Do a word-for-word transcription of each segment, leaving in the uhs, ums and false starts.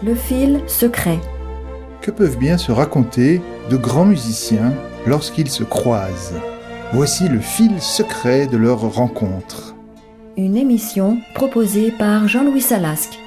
Le fil secret. Que peuvent bien se raconter de grands musiciens lorsqu'ils se croisent? Voici le fil secret de leur rencontre. Une émission proposée par Jean-Louis Salasque.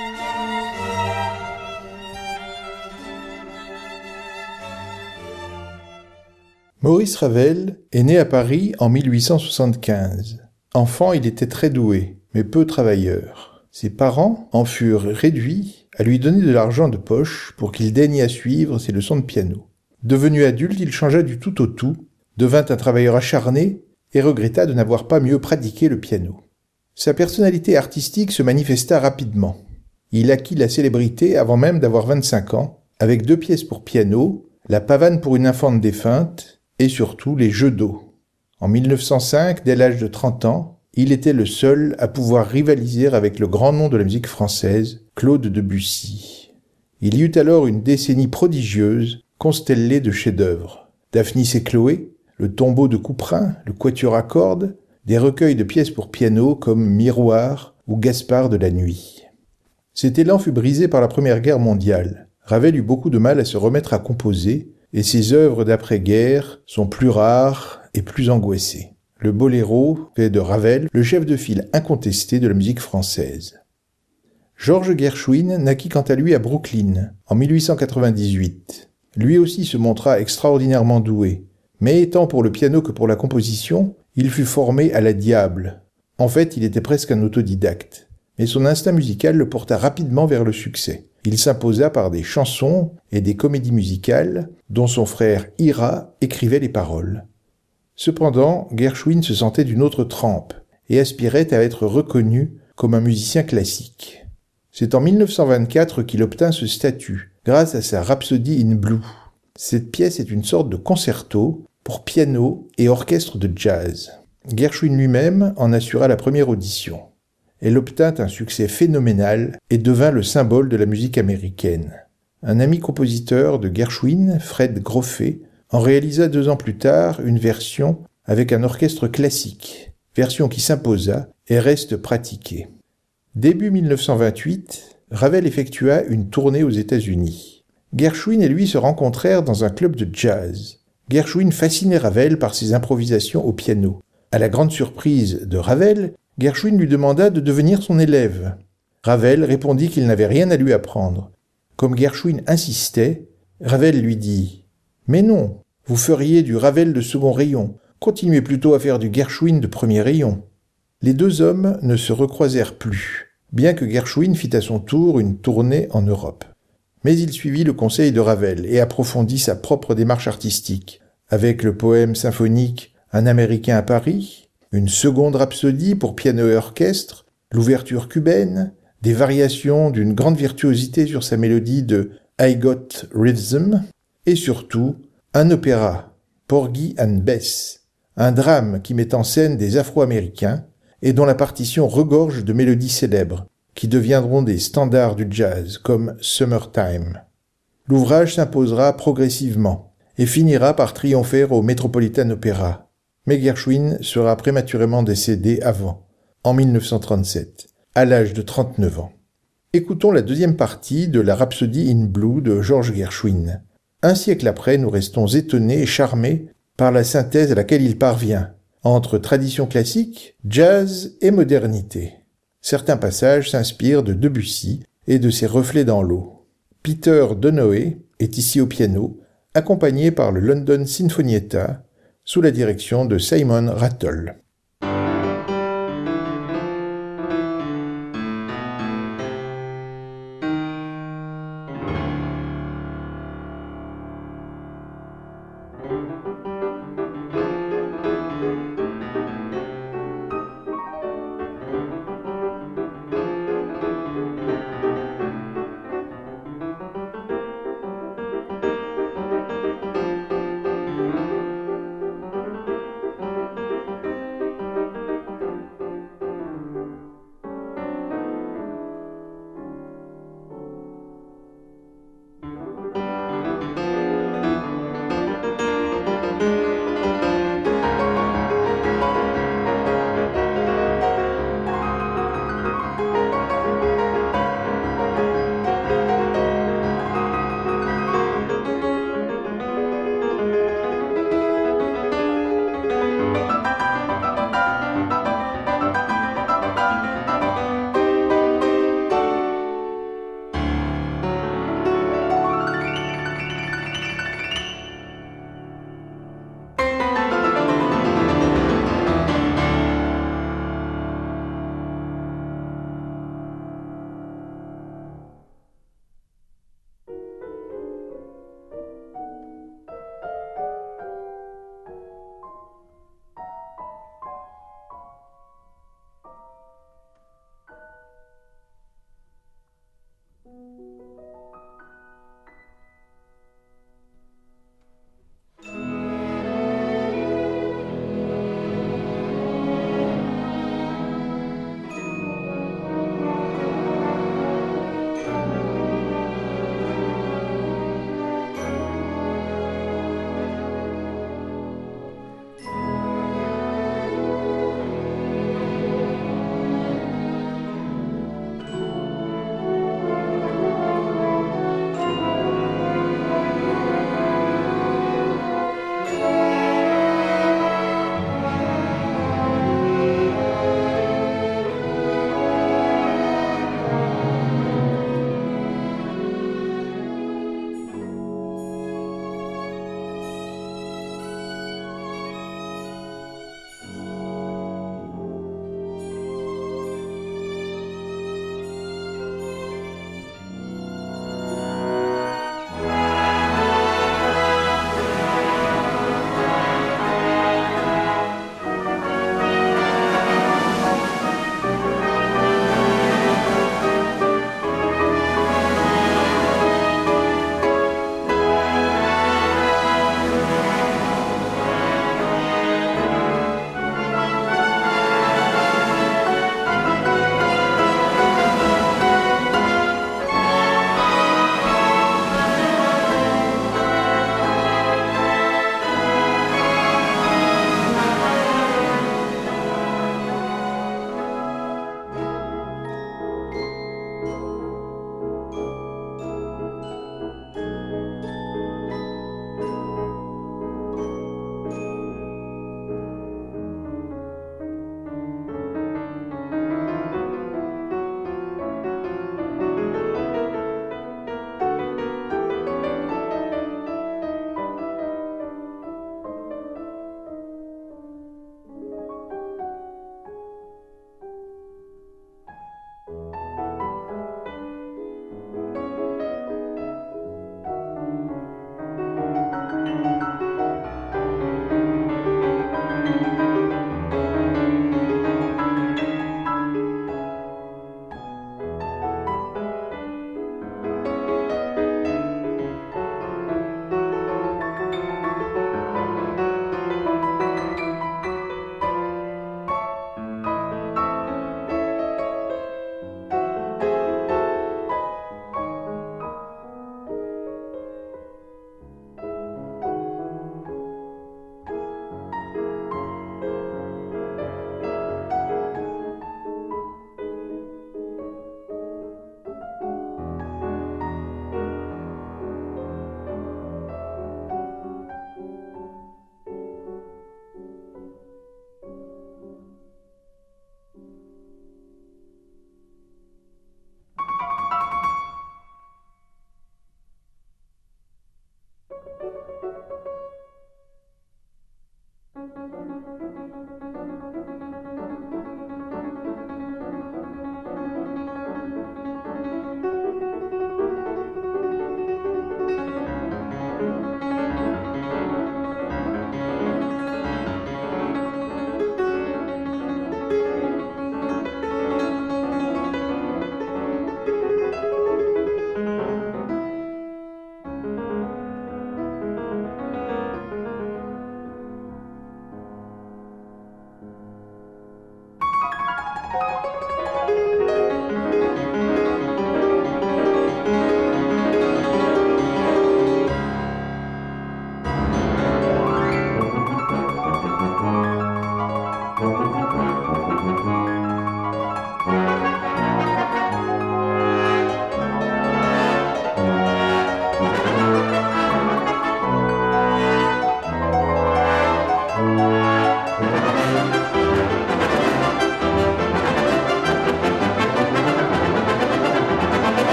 Maurice Ravel est né à Paris en mille huit cent soixante-quinze. Enfant, il était très doué, mais peu travailleur. Ses parents en furent réduits à lui donner de l'argent de poche pour qu'il daigne à suivre ses leçons de piano. Devenu adulte, il changea du tout au tout, devint un travailleur acharné et regretta de n'avoir pas mieux pratiqué le piano. Sa personnalité artistique se manifesta rapidement. Il acquit la célébrité avant même d'avoir vingt-cinq ans, avec deux pièces pour piano, La pavane pour une infante défunte et surtout Les Jeux d'eau. En mille neuf cent cinq, dès l'âge de trente ans, il était le seul à pouvoir rivaliser avec le grand nom de la musique française, Claude Debussy. Il y eut alors une décennie prodigieuse, constellée de chefs-d'œuvre. Daphnis et Chloé, le tombeau de Couperin, le quatuor à cordes, des recueils de pièces pour piano comme Miroir ou Gaspard de la nuit. Cet élan fut brisé par la Première Guerre mondiale. Ravel eut beaucoup de mal à se remettre à composer, et ses œuvres d'après-guerre sont plus rares et plus angoissées. Le boléro fait de Ravel le chef de file incontesté de la musique française. Georges Gershwin naquit quant à lui à Brooklyn, en mille huit cent quatre-vingt-dix-huit. Lui aussi se montra extraordinairement doué, mais étant pour le piano que pour la composition, il fut formé à la diable. En fait, il était presque un autodidacte, mais son instinct musical le porta rapidement vers le succès. Il s'imposa par des chansons et des comédies musicales dont son frère Ira écrivait les paroles. Cependant, Gershwin se sentait d'une autre trempe et aspirait à être reconnu comme un musicien classique. C'est en mille neuf cent vingt-quatre qu'il obtint ce statut, grâce à sa Rhapsody in Blue. Cette pièce est une sorte de concerto pour piano et orchestre de jazz. Gershwin lui-même en assura la première audition. Elle obtint un succès phénoménal et devint le symbole de la musique américaine. Un ami compositeur de Gershwin, Fred Groffet, en réalisa deux ans plus tard une version avec un orchestre classique, version qui s'imposa et reste pratiquée. Début mille neuf cent vingt-huit, Ravel effectua une tournée aux États-Unis. Gershwin et lui se rencontrèrent dans un club de jazz. Gershwin fascinait Ravel par ses improvisations au piano. À la grande surprise de Ravel, Gershwin lui demanda de devenir son élève. Ravel répondit qu'il n'avait rien à lui apprendre. Comme Gershwin insistait, Ravel lui dit « Mais non, vous feriez du Ravel de second rayon, continuez plutôt à faire du Gershwin de premier rayon. » Les deux hommes ne se recroisèrent plus, bien que Gershwin fît à son tour une tournée en Europe. Mais il suivit le conseil de Ravel et approfondit sa propre démarche artistique, avec le poème symphonique « Un Américain à Paris », une seconde rhapsodie pour piano et orchestre, l'ouverture cubaine, des variations d'une grande virtuosité sur sa mélodie de « I Got Rhythm », et surtout un opéra, Porgy and Bess, un drame qui met en scène des Afro-Américains et dont la partition regorge de mélodies célèbres, qui deviendront des standards du jazz, comme Summertime. L'ouvrage s'imposera progressivement et finira par triompher au Metropolitan Opera. Mais Gershwin sera prématurément décédé avant, en mille neuf cent trente-sept, à l'âge de trente-neuf ans. Écoutons la deuxième partie de la Rhapsody in Blue de Georges Gershwin. Un siècle après, nous restons étonnés et charmés par la synthèse à laquelle il parvient, entre tradition classique, jazz et modernité. Certains passages s'inspirent de Debussy et de ses reflets dans l'eau. Peter Donohue est ici au piano, accompagné par le London Sinfonietta, sous la direction de Simon Rattle.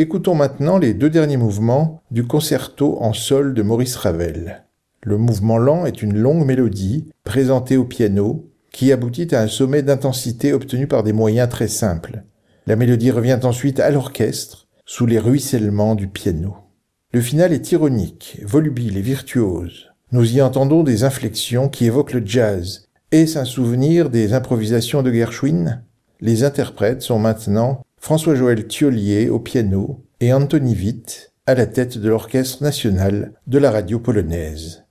Écoutons maintenant les deux derniers mouvements du concerto en sol de Maurice Ravel. Le mouvement lent est une longue mélodie, présentée au piano, qui aboutit à un sommet d'intensité obtenu par des moyens très simples. La mélodie revient ensuite à l'orchestre, sous les ruissellements du piano. Le final est ironique, volubile et virtuose. Nous y entendons des inflexions qui évoquent le jazz. Est-ce un souvenir des improvisations de Gershwin ? Les interprètes sont maintenant François-Joël Thiollier au piano et Anthony Witt à la tête de l'Orchestre national de la radio polonaise.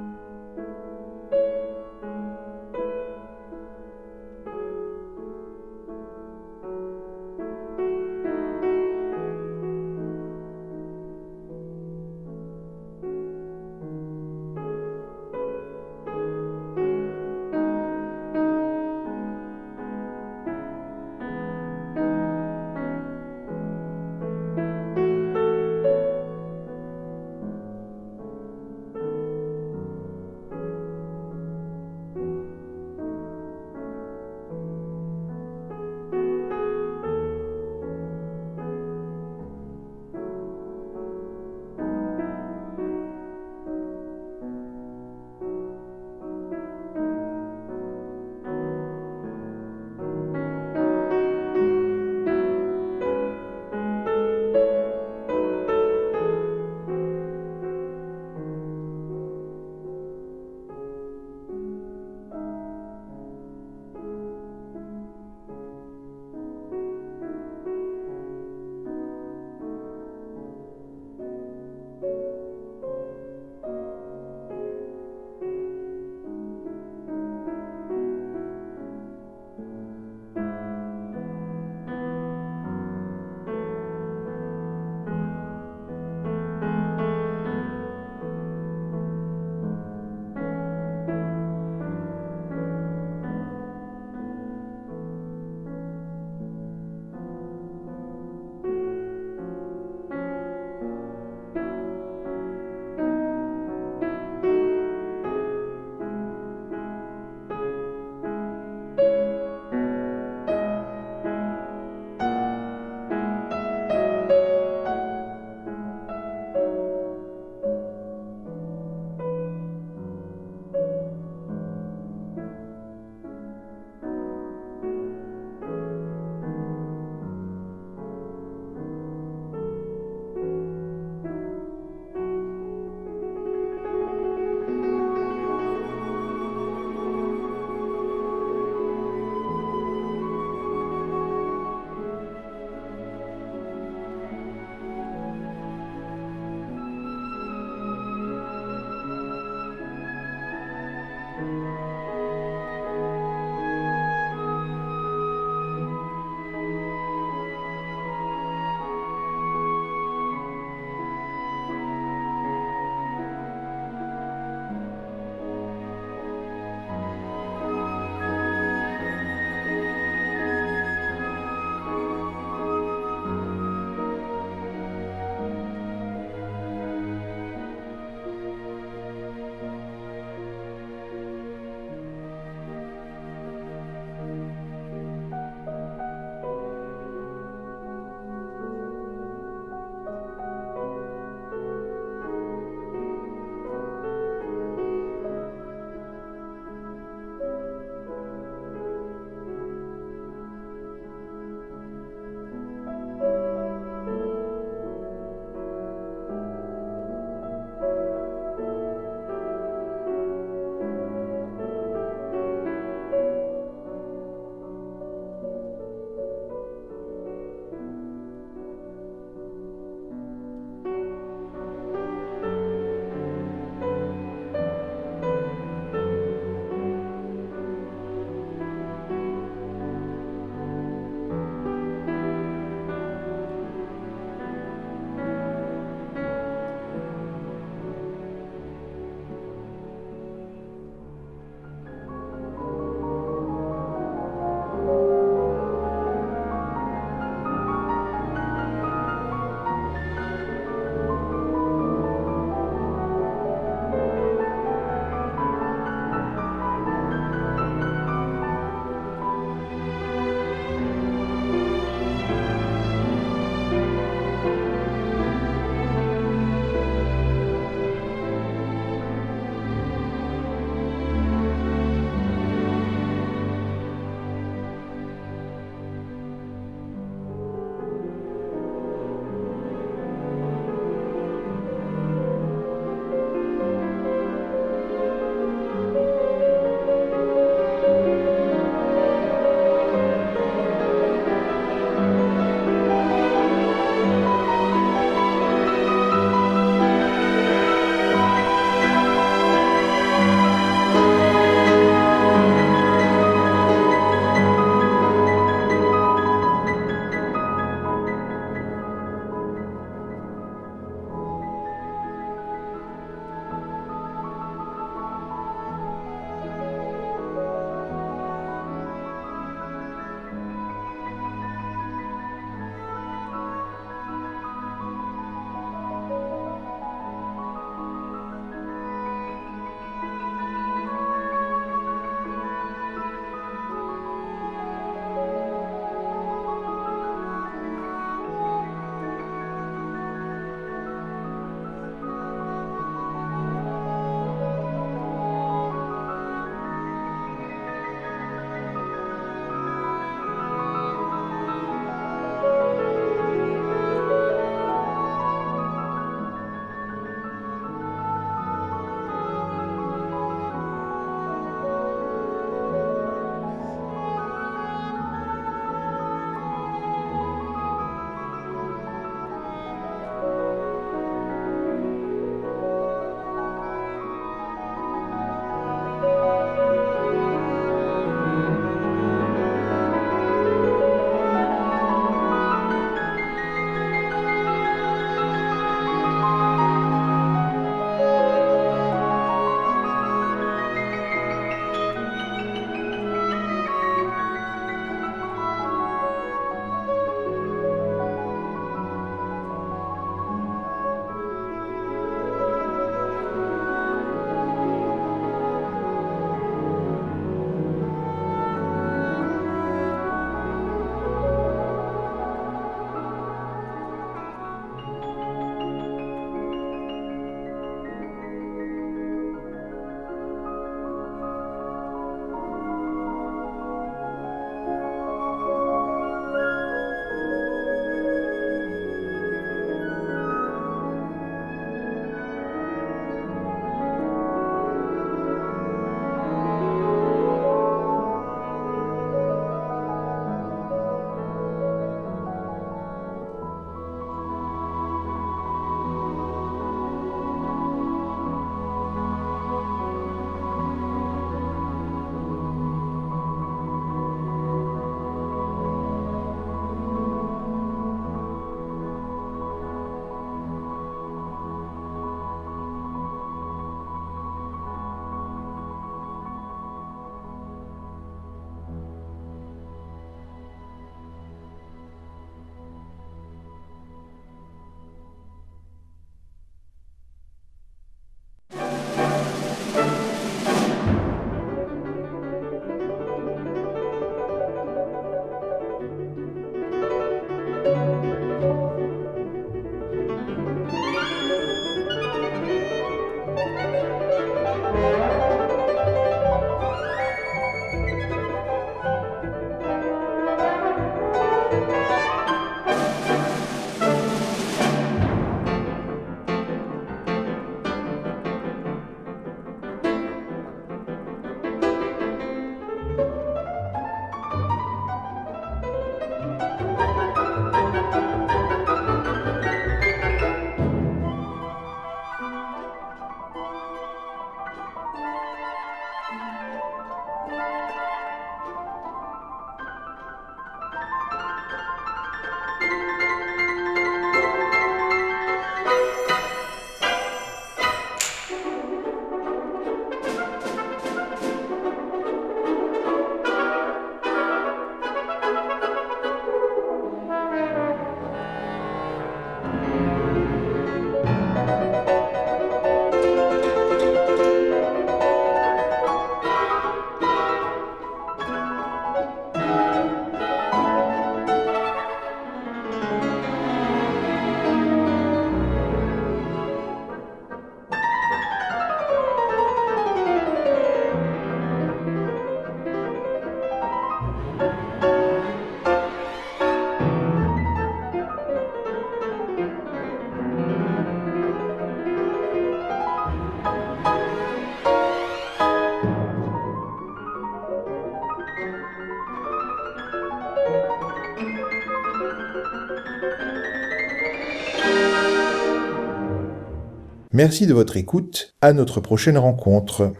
Merci de votre écoute, à notre prochaine rencontre.